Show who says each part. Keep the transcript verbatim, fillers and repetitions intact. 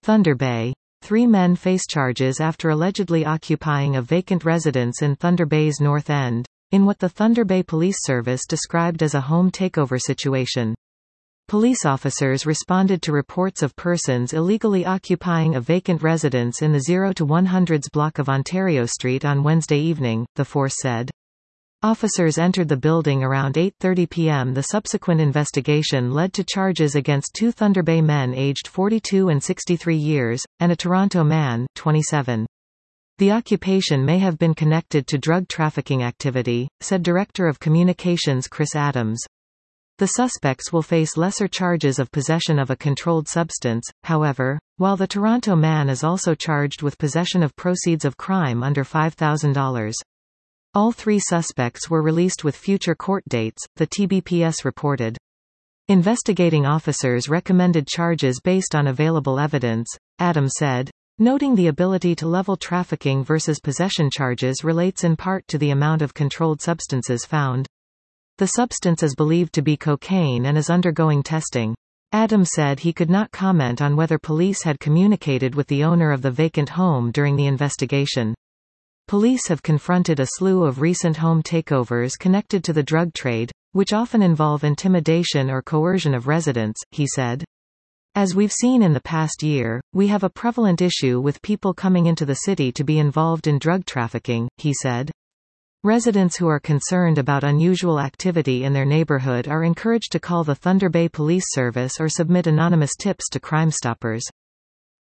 Speaker 1: Thunder Bay. Three men face charges after allegedly occupying a vacant residence in Thunder Bay's North End, in what the Thunder Bay Police Service described as a home takeover situation. Police officers responded to reports of persons illegally occupying a vacant residence in the zero to one hundreds block of Ontario Street on Wednesday evening, the force said. Officers entered the building around eight thirty p m The subsequent investigation led to charges against two Thunder Bay men aged forty-two and sixty-three years, and a Toronto man, twenty-seven. The occupation may have been connected to drug trafficking activity, said Director of Communications Chris Adams. The suspects will face lesser charges of possession of a controlled substance, however, while the Toronto man is also charged with possession of proceeds of crime under five thousand dollars. All three suspects were released with future court dates, the T B P S reported. Investigating officers recommended charges based on available evidence, Adams said, noting the ability to level trafficking versus possession charges relates in part to the amount of controlled substances found. The substance is believed to be cocaine and is undergoing testing. Adams said he could not comment on whether police had communicated with the owner of the vacant home during the investigation. Police have confronted a slew of recent home takeovers connected to the drug trade, which often involve intimidation or coercion of residents, he said. As we've seen in the past year, we have a prevalent issue with people coming into the city to be involved in drug trafficking, he said. Residents who are concerned about unusual activity in their neighborhood are encouraged to call the Thunder Bay Police Service or submit anonymous tips to Crime Stoppers.